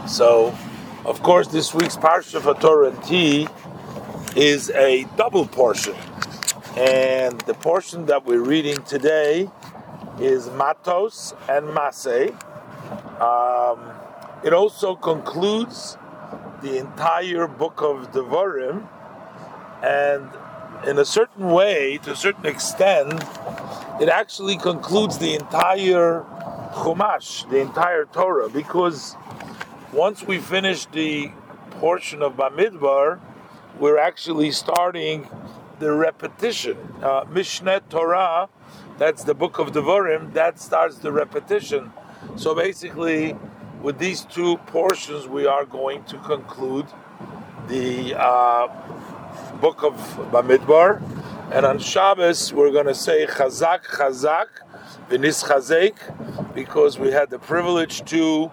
So, of course, this week's Parsha for Torah and T is a double portion. And the portion that we're reading today is Matos and Maseh. It also concludes the entire book of Devarim, and in a certain way, to a certain extent, it actually concludes the entire Chumash, the entire Torah, because once we finish the portion of Bamidbar, we're actually starting the repetition. Mishneh Torah, that's the book of Devarim, that starts the repetition. So basically, with these two portions, we are going to conclude the book of Bamidbar. And on Shabbos, we're going to say Chazak, Chazak, V'nis Chazek, because we had the privilege to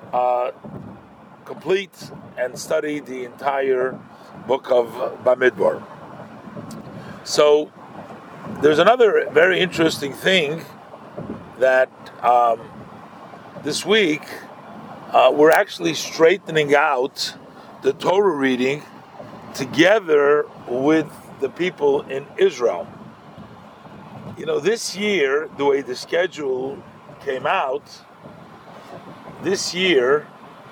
complete and study the entire book of Bamidbar. So there's another very interesting thing that this week we're actually straightening out the Torah reading together with the people in Israel. You know, this year, the way the schedule came out, this year,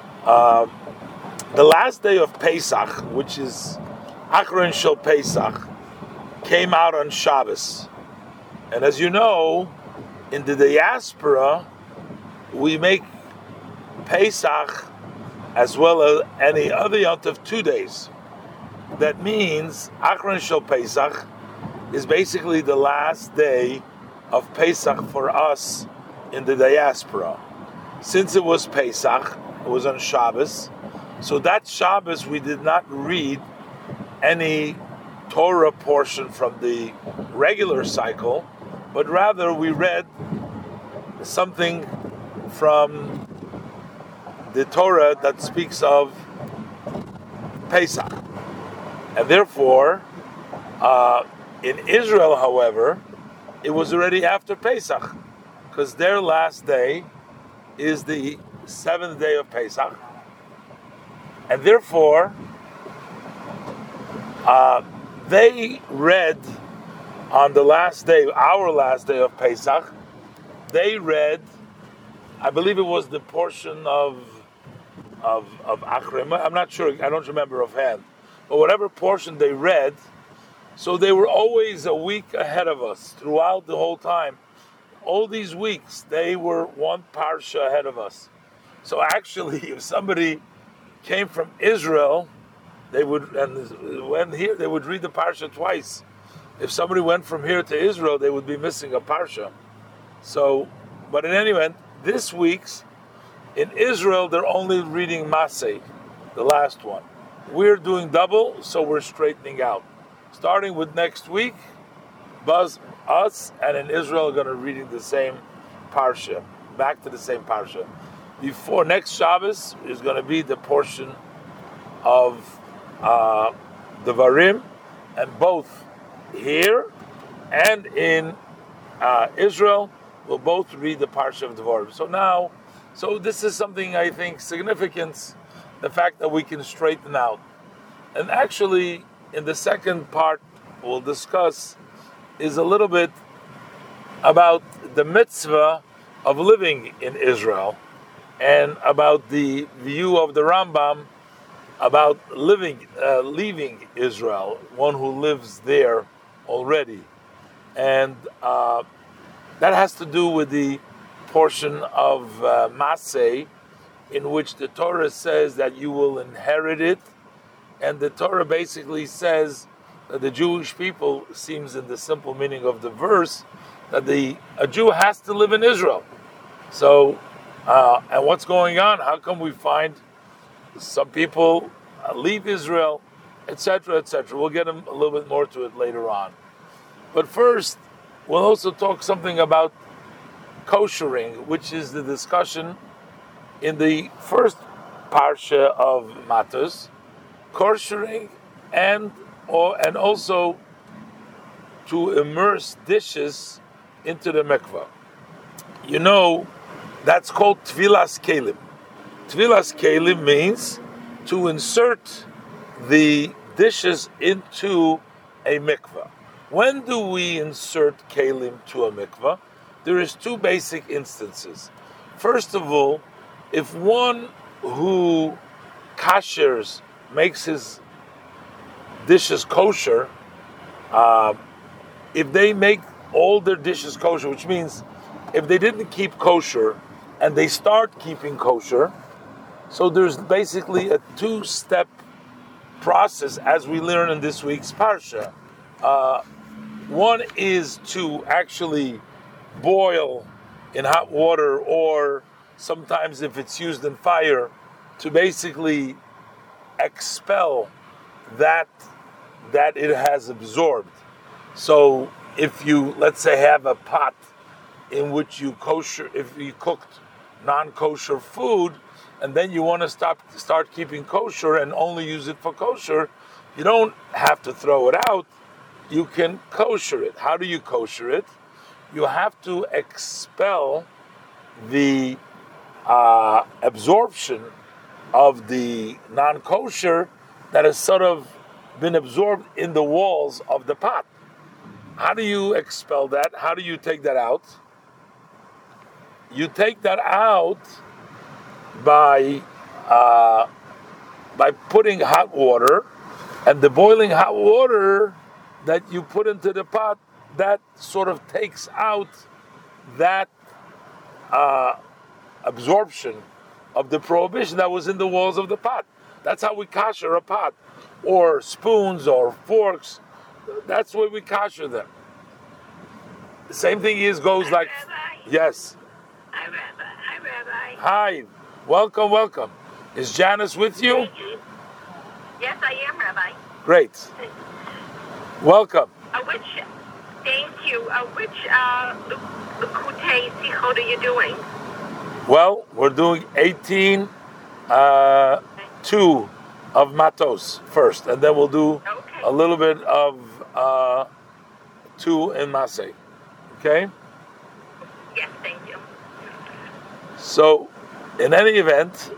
the last day of Pesach, which is Achron Shel Pesach, came out on Shabbos. And as you know, in the diaspora, we make Pesach as well as any other Yom Tov 2 days. That means Achron Shel Pesach is basically the last day of Pesach for us in the diaspora. Since it was Pesach, it was on Shabbos, so that Shabbos we did not read any Torah portion from the regular cycle, but rather we read something from the Torah that speaks of Pesach. And therefore, in Israel, however, it was already after Pesach, because their last day is the 7th day of Pesach. And therefore, they read on the last day, our last day of Pesach, they read, I believe it was the portion of Achrim. I'm not sure, I don't remember offhand. But whatever portion they read, so they were always a week ahead of us throughout the whole time. All these weeks, they were one parsha ahead of us. So actually, if somebody came from Israel, they would, and when here, they would read the parsha twice. If somebody went from here to Israel, they would be missing a parsha. So, but in any event, this week's, in Israel, they're only reading Maseh, the last one. We're doing double, so we're straightening out. Starting with next week, us and in Israel are going to reading the same parsha, back to the same parsha. Before next Shabbos is going to be the portion of Devarim, and both here and in Israel will both read the parsha of Devarim. So this is something I think significant, the fact that we can straighten out. And actually, in the second part we'll discuss is a little bit about the mitzvah of living in Israel and about the view of the Rambam about leaving Israel, one who lives there already. And that has to do with the portion of Maseh, in which the Torah says that you will inherit it, and the Torah basically says that the Jewish people, seems in the simple meaning of the verse, that a Jew has to live in Israel. So, and what's going on? How come we find some people leave Israel, etc., etc.? We'll get a little bit more to it later on. But first, we'll also talk something about koshering, which is the discussion in the first parsha of Matos, koshering and also to immerse dishes into the mikveh. You know, that's called Tvilas Kelim. Tvilas kelim means to insert the dishes into a mikveh. When do we insert kelim to a mikveh? There is two basic instances. First of all, if one who kashers makes his dishes kosher, if they make all their dishes kosher, which means if they didn't keep kosher and they start keeping kosher, so there's basically a two-step process as we learn in this week's parsha. One is to actually boil in hot water, or sometimes if it's used in fire, to basically expel that it has absorbed. So if you, let's say, have a pot in which if you cooked non-kosher food, and then you want to start keeping kosher and only use it for kosher, you don't have to throw it out. You can kosher it. How do you kosher it? You have to expel the absorption of the non-kosher that has sort of been absorbed in the walls of the pot. How do you expel that? How do you take that out? You take that out by putting hot water, and the boiling hot water that you put into the pot, that sort of takes out that absorption of the prohibition that was in the walls of the pot. That's how we kasher a pot, or spoons or forks. That's where we kasher them. The same thing goes like, Rabbi. yes. Hi, Rabbi. Hi, welcome. Is Janice with you? Yes, I am, Rabbi. Great. Welcome. Thank you. Which Likutei Sichot are you doing? Well, we're doing 18, 2 of Matos first, and then we'll do a little bit of 2 in Masei. Okay? Yes, thank you. So, in any event,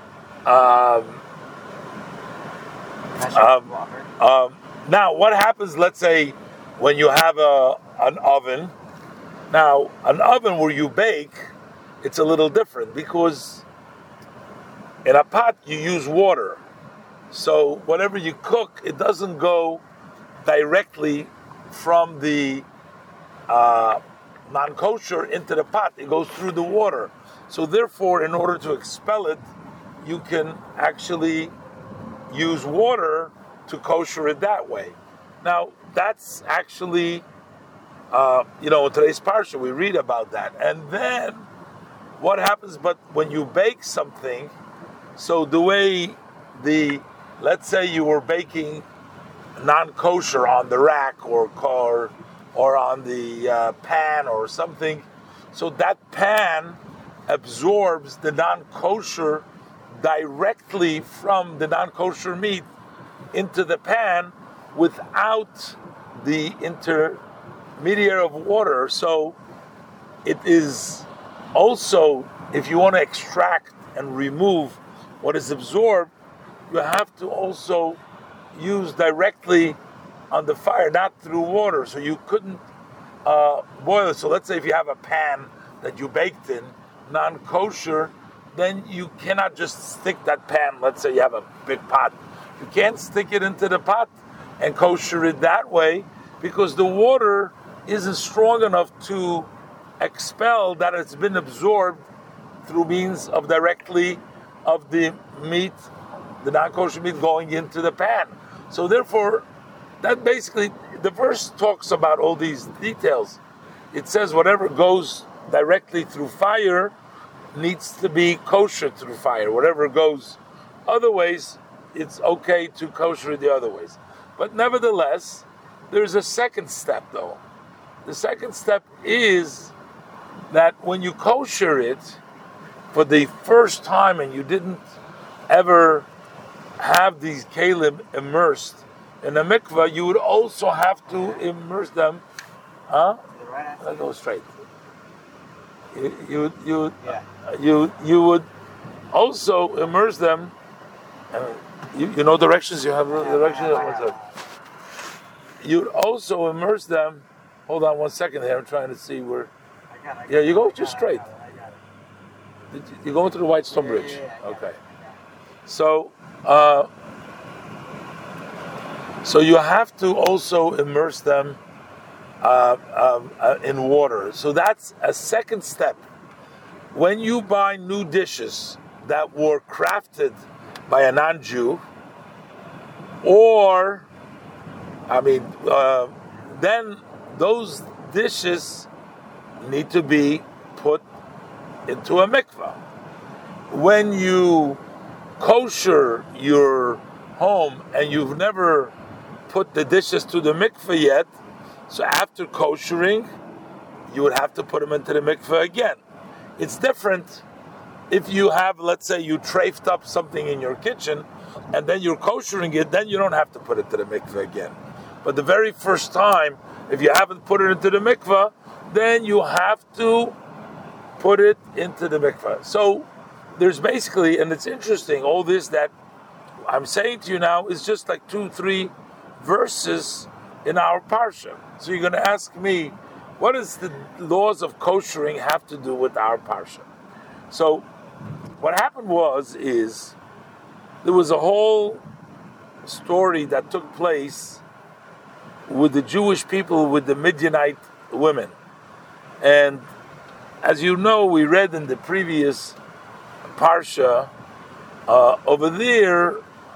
now what happens, let's say, when you have an oven? Now, an oven where you bake, it's a little different, because in a pot you use water. So whatever you cook, it doesn't go directly from the non-kosher into the pot. It goes through the water. So therefore, in order to expel it, you can actually use water to kosher it that way. Now, that's actually, in today's parsha, we read about that. And then, what happens, but when you bake something, so the way let's say you were baking non-kosher on the rack or on the pan or something, so that pan absorbs the non-kosher directly from the non-kosher meat into the pan without the intermediary of water. So it is also, if you want to extract and remove what is absorbed, you have to also use directly on the fire, not through water. So you couldn't boil it. So let's say if you have a pan that you baked in, non-kosher, then you cannot just stick that pan, let's say you have a big pot, you can't stick it into the pot and kosher it that way, because the water isn't strong enough to expel that it's been absorbed through means of directly of the meat, the non-kosher meat going into the pan. So therefore, that basically, the verse talks about all these details. It says whatever goes directly through fire needs to be kosher through fire. Whatever goes other ways, it's okay to kosher it the other ways. But nevertheless, there's a second step though. The second step is that when you kosher it for the first time and you didn't ever have these kelim immersed in a mikveh, you would also have to immerse them. Let's go straight. You would also immerse them. You know directions. You have directions. You'd also immerse them. Hold on 1 second here. I'm trying to see where. Yeah, you go just straight. You go into the Whitestone Bridge. Okay. So you have to also immerse them in water. So that's a second step. When you buy new dishes that were crafted by a non-Jew, then those dishes need to be put into a mikvah. When you kosher your home and you've never put the dishes to the mikvah yet, so after koshering, you would have to put them into the mikvah again. It's different if you have, let's say, you trafed up something in your kitchen and then you're koshering it, then you don't have to put it to the mikvah again. But the very first time, if you haven't put it into the mikvah, then you have to put it into the mikvah. So there's basically, and it's interesting, all this that I'm saying to you now is just like 2-3 verses in our parsha. So you're going to ask me, what does the laws of koshering have to do with our parsha? So what happened is there was a whole story that took place with the Jewish people, with the Midianite women. And as you know, we read in the previous parsha, over there,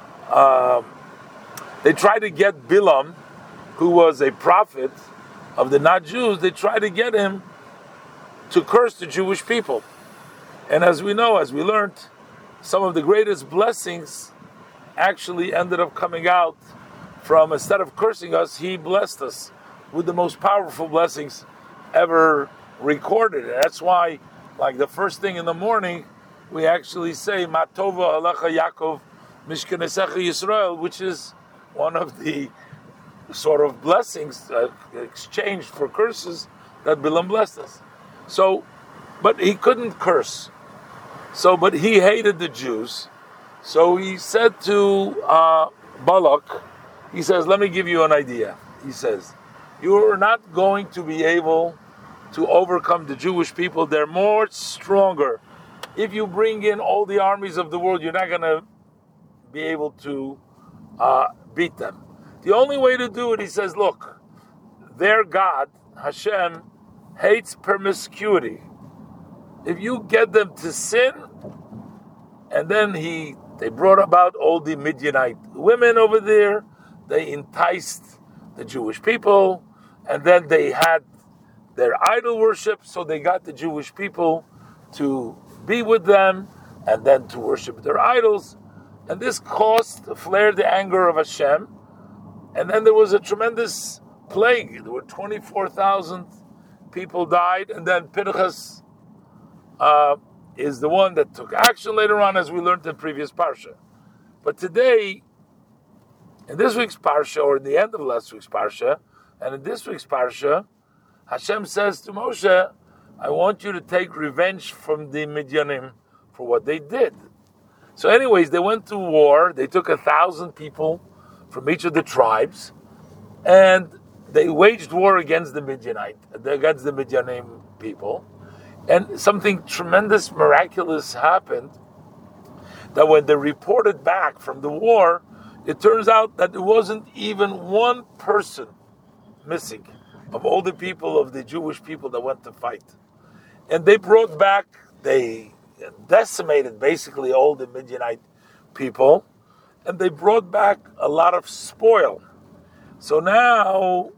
they tried to get Bilam, who was a prophet of the not-Jews, they tried to get him to curse the Jewish people. And as we know, as we learned, some of the greatest blessings actually ended up coming out from, instead of cursing us, he blessed us with the most powerful blessings ever recorded. And that's why, like the first thing in the morning, we actually say, Matova Alecha Yaakov Mishkanesecha Yisrael, which is one of the sort of blessings exchanged for curses that Bilam blessed us. So, but he couldn't curse. So, but he hated the Jews. So he said to Balak, he says, let me give you an idea. He says, you're not going to be able to overcome the Jewish people. They're more stronger. If you bring in all the armies of the world, you're not going to be able to beat them. The only way to do it, he says, look, their God, Hashem, hates promiscuity. If you get them to sin, and then they brought about all the Midianite women over there, they enticed the Jewish people, and then they had their idol worship, so they got the Jewish people to be with them, and then to worship their idols. And this flared the anger of Hashem, and then there was a tremendous plague. There were 24,000 people died, and then Pinchas is the one that took action later on, as we learned in previous parsha. But today, in this week's parsha, or in the end of last week's parsha, and in this week's parsha, Hashem says to Moshe, I want you to take revenge from the Midianim for what they did. So anyways, they went to war. They took 1,000 people from each of the tribes, and they waged war against the Midianim people. And something tremendous, miraculous happened, that when they reported back from the war, it turns out that there wasn't even one person missing of all the people, of the Jewish people that went to fight. And they brought back, they decimated basically all the Midianite people, and they brought back a lot of spoil. So now,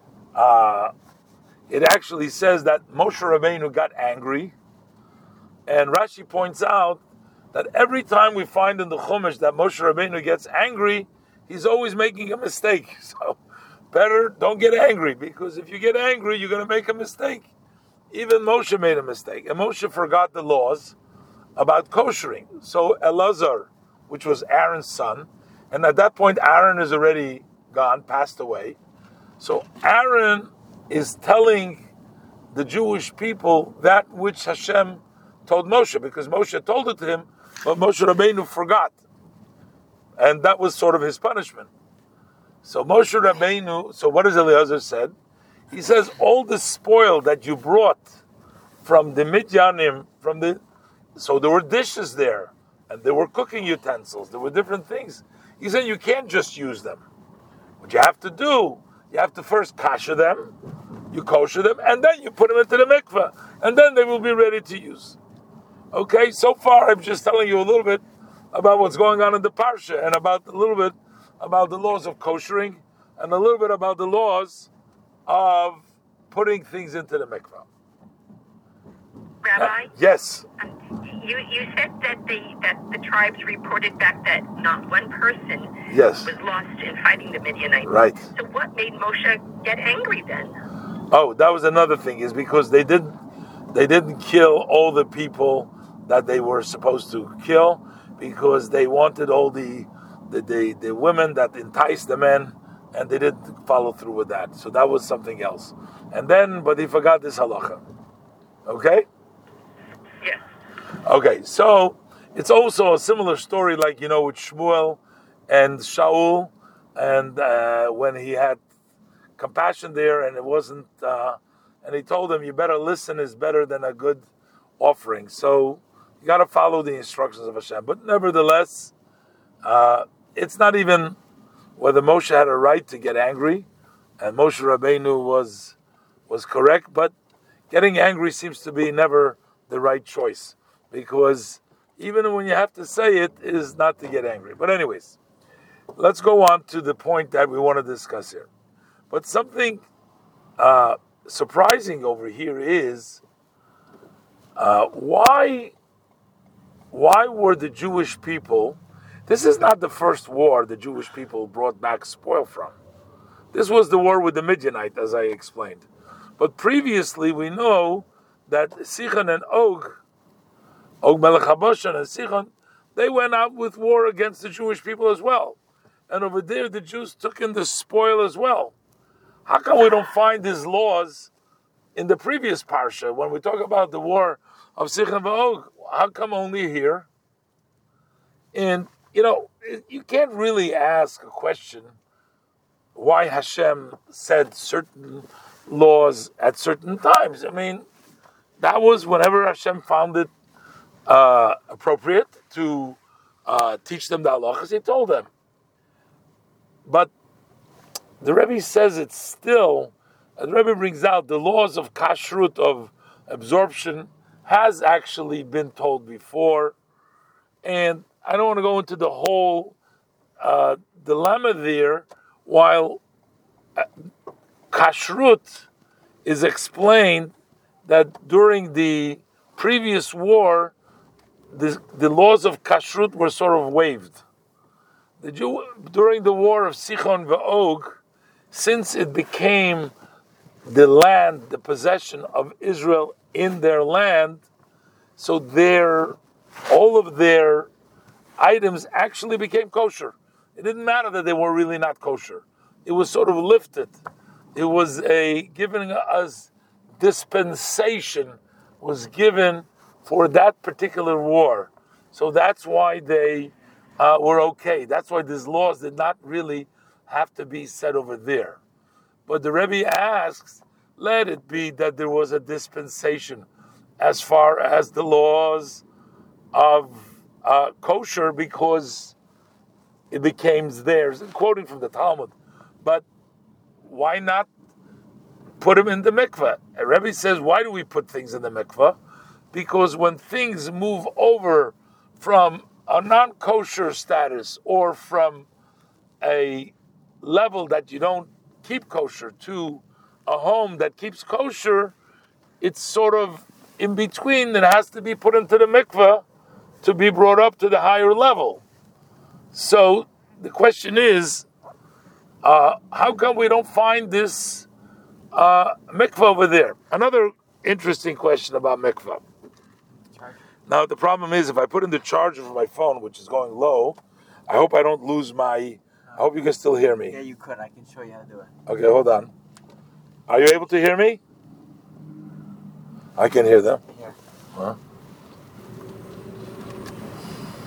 it actually says that Moshe Rabbeinu got angry, and Rashi points out that every time we find in the Chumash that Moshe Rabbeinu gets angry, he's always making a mistake. So better don't get angry, because if you get angry, you're going to make a mistake. Even Moshe made a mistake, and Moshe forgot the laws about koshering. So Elazar, which was Aaron's son, and at that point Aaron is already gone, passed away. So Aaron is telling the Jewish people that which Hashem told Moshe, because Moshe told it to him, But Moshe Rabbeinu forgot. And that was sort of his punishment. So Moshe Rabbeinu, so what does Eliezer said? He says, all the spoil that you brought from the Midyanim, so there were dishes there, and there were cooking utensils, there were different things. He said, you can't just use them. What you have to do, you have to first kosher them, you kosher them, and then you put them into the mikveh, and then they will be ready to use. Okay, so far I'm just telling you a little bit about what's going on in the parsha, and a little bit about the laws of koshering, and a little bit about the laws of putting things into the mikveh. Rabbi? Yes. You said that the tribes reported back that not one person Yes. was lost in fighting the Midianites. Right. So what made Moshe get angry then? Oh, that was another thing, is because they didn't kill all the people that they were supposed to kill, because they wanted all the women that enticed the men, and they didn't follow through with that. So that was something else. But they forgot this halacha. Okay? Yes. Okay, so it's also a similar story, like, with Shmuel and Shaul, and when he had compassion there, and it wasn't, and he told him, you better listen is better than a good offering. So you got to follow the instructions of Hashem. But nevertheless, it's not even whether Moshe had a right to get angry, and Moshe Rabbeinu was correct, but getting angry seems to be never the right choice, because even when you have to say it, is not to get angry. But anyways, let's go on to the point that we want to discuss here. But something surprising over here is why were the Jewish people? This is not the first war the Jewish people brought back spoil from. This was the war with the Midianite, as I explained. But previously, we know that Sichon and Og Melech HaBashan and Sichon, they went out with war against the Jewish people as well. And over there, the Jews took in the spoil as well. How come we don't find these laws in the previous parsha, when we talk about the war of Sichon and Og? How come only here? And, you can't really ask a question why Hashem said certain laws at certain times. I mean, that was whenever Hashem found it appropriate to teach them the halachas, he told them. But the Rebbe says it's still, the Rebbe brings out the laws of kashrut, of absorption, has actually been told before. And I don't want to go into the whole dilemma there, while kashrut is explained that during the previous war, the laws of kashrut were sort of waived. During the war of Sichon ve'og, since it became the land, the possession of Israel in their land, so all of their items actually became kosher. It didn't matter that they were really not kosher. It was sort of lifted. It was giving us dispensation was given for that particular war. So that's why they were okay. That's why these laws did not really have to be said over there. But the Rebbe asks, let it be that there was a dispensation as far as the laws of kosher, because it became theirs. Quoting from the Talmud. But why not put them in the mikveh? And Rebbe says, why do we put things in the mikveh? Because when things move over from a non-kosher status, or from a level that you don't keep kosher, to a home that keeps kosher, it's sort of in between, that has to be put into the mikveh to be brought up to the higher level. So the question is, how come we don't find this mikveh over there? Another interesting question about mikveh. Now the problem is, if I put in the charger for my phone, which is going low, I hope I don't lose I hope you can still hear me. Yeah, you could. I can show you how to do it. Okay, hold on. Are you able to hear me? I can hear them. Here. Huh?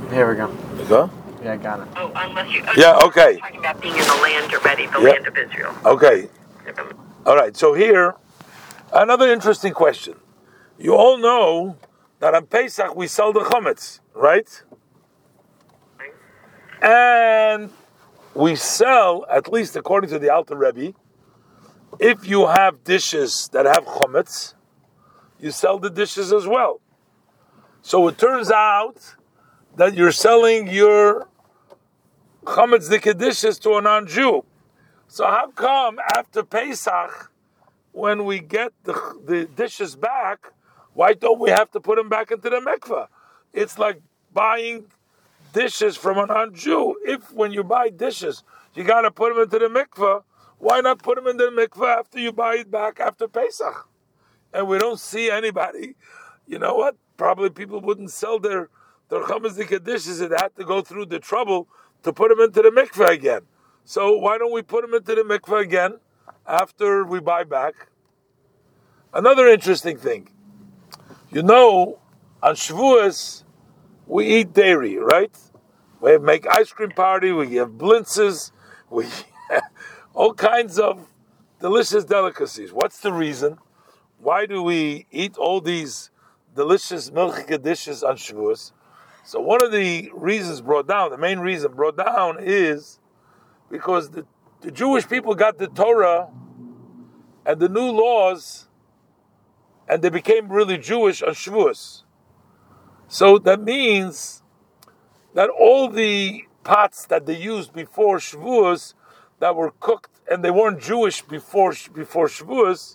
Here we go. You go? Yeah, I got it. Oh, unless you. Yeah, okay. Talking about being in the land already, the land of Israel. Okay. All right, so here, another interesting question. You all know that on Pesach we sell the chametz, right? And we sell, at least according to the Alter Rebbe, if you have dishes that have chametz, you sell the dishes as well. So it turns out that you're selling your chametz dike dishes to a non-Jew. So how come after Pesach, when we get the dishes back, why don't we have to put them back into the mikveh? It's like buying dishes from a non-Jew. If when you buy dishes, you got to put them into the mikveh, why not put them in the mikveh after you buy it back after Pesach? And we don't see anybody, you know what? Probably people wouldn't sell their chametz dike dishes if they had to go through the trouble to put them into the mikveh again. So why don't we put them into the mikveh again after we buy back? Another interesting thing. You know, on Shavuos, we eat dairy, right? We make ice cream party, we have blintzes, we all kinds of delicious delicacies. What's the reason? Why do we eat all these delicious milchike dishes on Shavuos? So one of the reasons brought down, the main reason brought down is because the Jewish people got the Torah and the new laws, and they became really Jewish on Shavuos. So that means that all the pots that they used before Shavuos that were cooked and they weren't Jewish before Shavuos,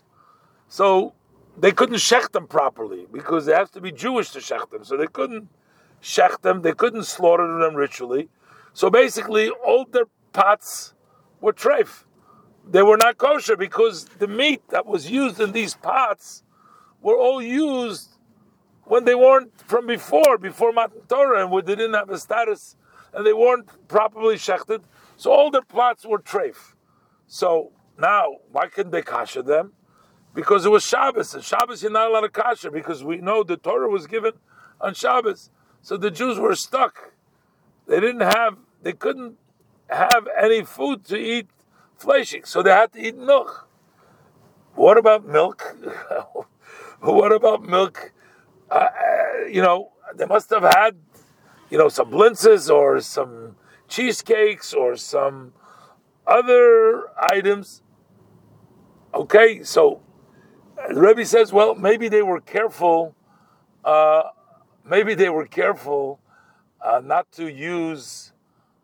so they couldn't shech them properly because they have to be Jewish to shech them. So they couldn't shech them, they couldn't slaughter them ritually. So basically, all their pots were treif. They were not kosher because the meat that was used in these pots were all used when they weren't from before Matan Torah, and when they didn't have a status, and they weren't properly shechted. So all their pots were treif. So now, why couldn't they kasher them? Because it was Shabbos, and Shabbos you're not allowed to kasher because we know the Torah was given on Shabbos. So the Jews were stuck. They couldn't have any food to eat fleshing, so they had to eat milk. What about milk? What about milk? They must have had, some blintzes or some cheesecakes or some other items. Okay, so the Rebbe says, well, maybe they were careful. Not to use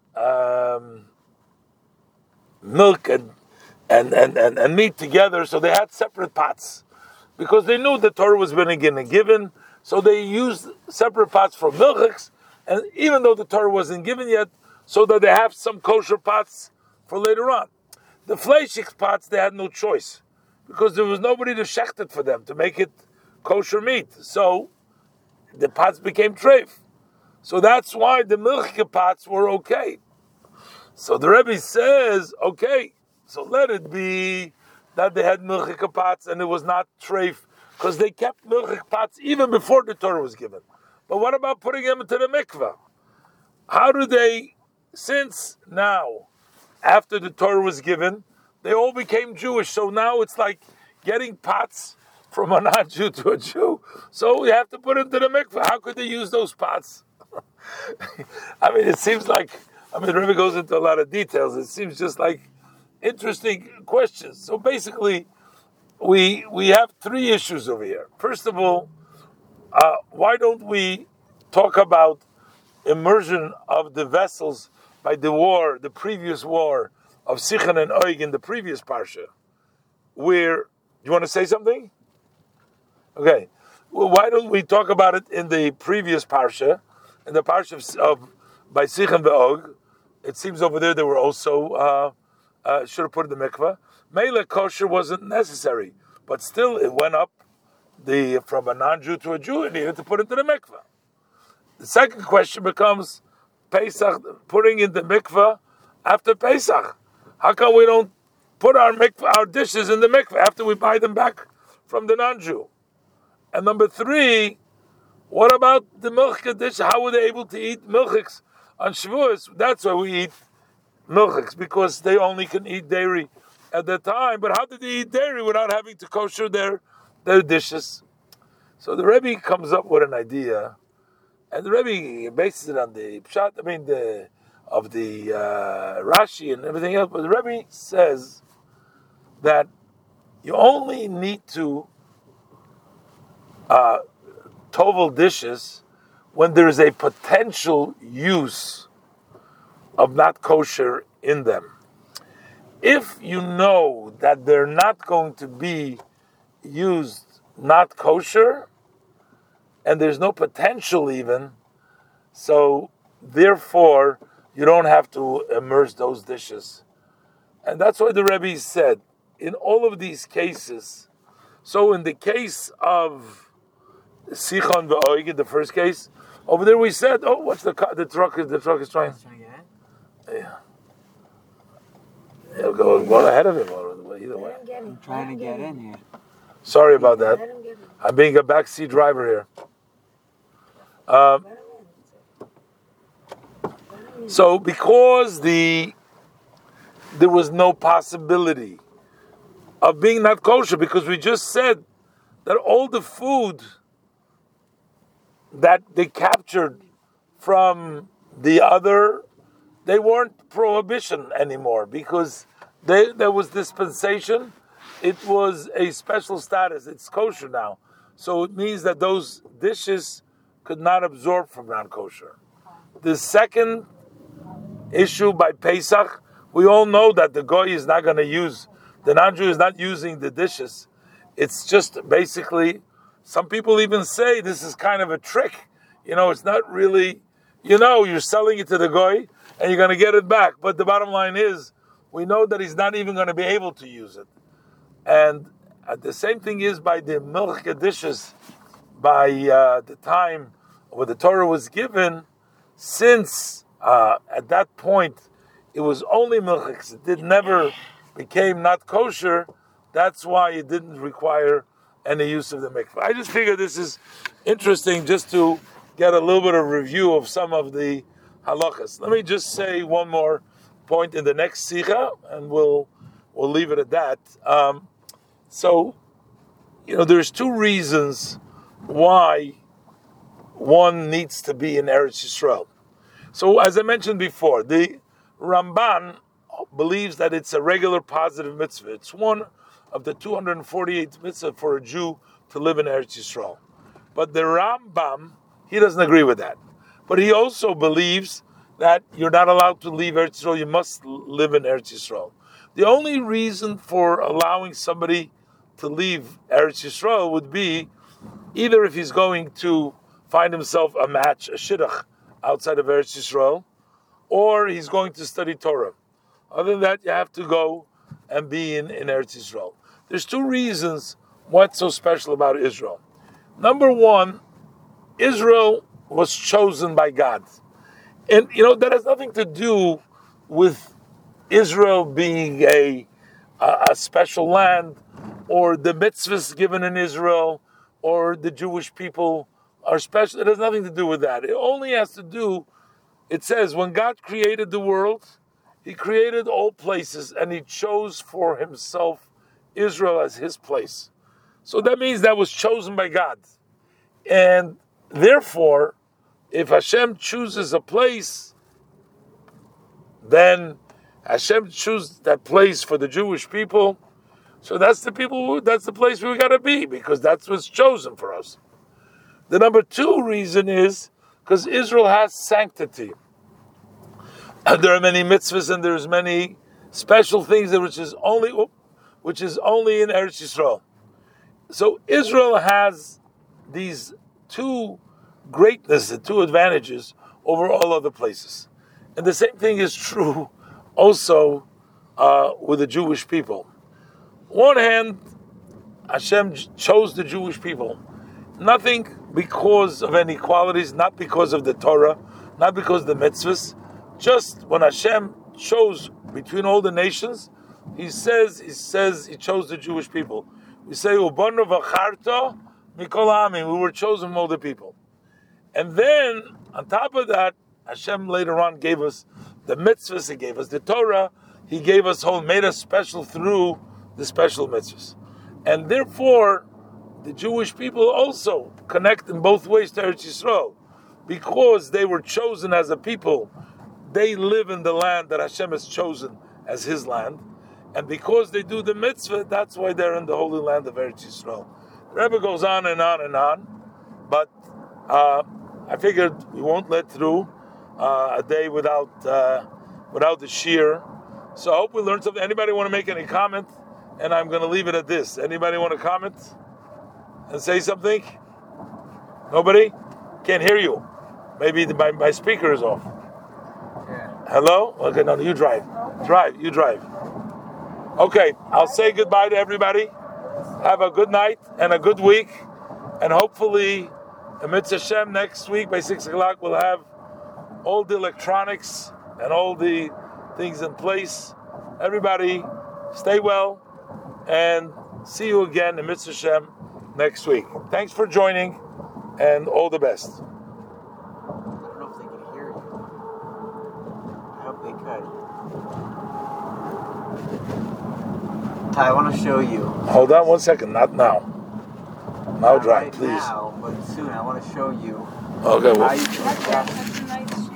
milk and meat together, so they had separate pots because they knew the Torah was being given. So they used separate pots for milchiks, and even though the Torah wasn't given yet, so that they have some kosher pots for later on. The fleshik pots, they had no choice because there was nobody to shecht it for them to make it kosher meat. So the pots became treif. So that's why the milchike pots were okay. So the Rebbe says, okay, so let it be that they had milchike pots and it was not treif, because they kept milchike pots even before the Torah was given. But what about putting them into the mikveh? How do they, since now, after the Torah was given, they all became Jewish, so now it's like getting pots from a non-Jew to a Jew, so we have to put them to the mikveh. How could they use those pots? It seems like, the Rebbe goes into a lot of details. It seems just like interesting questions. So basically, we have three issues over here. First of all, why don't we talk about immersion of the vessels by the previous war of Sichon and Og in the previous parsha? Where, you want to say something? Okay. Well, why don't we talk about it in the previous parsha, in the parsha of by Sichon and Og? It seems over there they were also should have put in the mikveh. Mele kosher wasn't necessary, but still it went up from a non-Jew to a Jew, and needed to put into the mikveh. The second question becomes Pesach, putting in the mikveh after Pesach. How come we don't put our dishes in the mikveh after we buy them back from the non-Jew? And number three, What about the milchik dish? How were they able to eat milchiks on Shavuos? That's why we eat milchiks, because they only can eat dairy at that time. But how did they eat dairy without having to kosher their dishes? So the Rebbe comes up with an idea, and the Rebbe bases it on the pshat. Of the Rashi and everything else. But the Rebbe says that you only need to tovel dishes when there is a potential use of not kosher in them. If you know that they're not going to be used not kosher, and there's no potential even, so therefore you don't have to immerse those dishes. And that's why the Rebbe said, in all of these cases, so in the case of Sichon ve'Oig, the first case, over there we said, oh, what's the truck is trying? Yeah. Go ahead of him, either way. I'm trying to get in here. Sorry about that. I'm being a backseat driver here. So because there was no possibility of being not kosher, because we just said that all the food that they captured from the other, they weren't prohibition anymore, because there was dispensation. It was a special status. It's kosher now. So it means that those dishes could not absorb from non-kosher. The second issue by Pesach, we all know that the goy is not going to use, the non-Jew is not using the dishes. It's just basically, some people even say this is kind of a trick. It's not really, you're selling it to the goy and you're going to get it back. But the bottom line is, we know that he's not even going to be able to use it. And the same thing is by the milchik dishes, by the time when the Torah was given, since at that point it was only milchiks, it never became not kosher, that's why it didn't require any use of the mikveh. I just figured this is interesting just to get a little bit of review of some of the halachas. Let me just say one more point in the next sikha, and we'll leave it at that. So, there's two reasons why one needs to be in Eretz Yisrael. So, as I mentioned before, the Ramban believes that it's a regular positive mitzvah. It's one of the 248 mitzvah for a Jew to live in Eretz Yisrael. But the Rambam, he doesn't agree with that. But he also believes that you're not allowed to leave Eretz Yisrael, you must live in Eretz Yisrael. The only reason for allowing somebody to leave Eretz Yisrael would be either if he's going to find himself a match, a shidduch, outside of Eretz Yisrael, or he's going to study Torah. Other than that, you have to go and be in Eretz Yisrael. There's two reasons what's so special about Israel. Number one, Israel was chosen by God. And, that has nothing to do with Israel being a special land, or the mitzvahs given in Israel, or the Jewish people are special. It has nothing to do with that. It only has to do, it says, when God created the world, He created all places, and He chose for Himself Israel as His place. So that means that was chosen by God. And therefore, if Hashem chooses a place, then Hashem chooses that place for the Jewish people. So that's the place we got to be, because that's what's chosen for us. The number two reason is because Israel has sanctity. And there are many mitzvahs and there's many special things which is only in Eretz Yisrael. So Israel has these two greatness, the two advantages over all other places. And the same thing is true also with the Jewish people. On one hand, Hashem chose the Jewish people. Nothing because of any qualities, not because of the Torah, not because of the mitzvahs. Just when Hashem chose between all the nations, He says He chose the Jewish people. We say, Ubanu v'charta mikol ha'amim, we were chosen from all the people. And then, on top of that, Hashem later on gave us the mitzvahs, He gave us the Torah, He gave us made us special through the special mitzvahs. And therefore, the Jewish people also connect in both ways to Eretz Yisrael. Because they were chosen as a people, they live in the land that Hashem has chosen as His land. And because they do the mitzvah, that's why they're in the holy land of Eretz Yisrael. The Rebbe goes on and on and on, but I figured we won't let through a day without the shir. So I hope we learned something. Anybody want to make any comment? And I'm going to leave it at this. Anybody want to comment and say something? Nobody? Can't hear you. Maybe my speaker is off. Yeah. Hello? Okay, no, you drive. You drive. Okay, I'll say goodbye to everybody. Have a good night and a good week. And hopefully, Emetz Hashem, next week by 6 o'clock, we'll have all the electronics and all the things in place. Everybody, stay well and see you again, Emetz Hashem, next week. Thanks for joining and all the best. I don't know if they can hear you. I hope they could. Ty, I want to show you. Hold on 1 second, not now. Now Not drive, right please. now, but soon I want to show you Okay, well. how you can adjust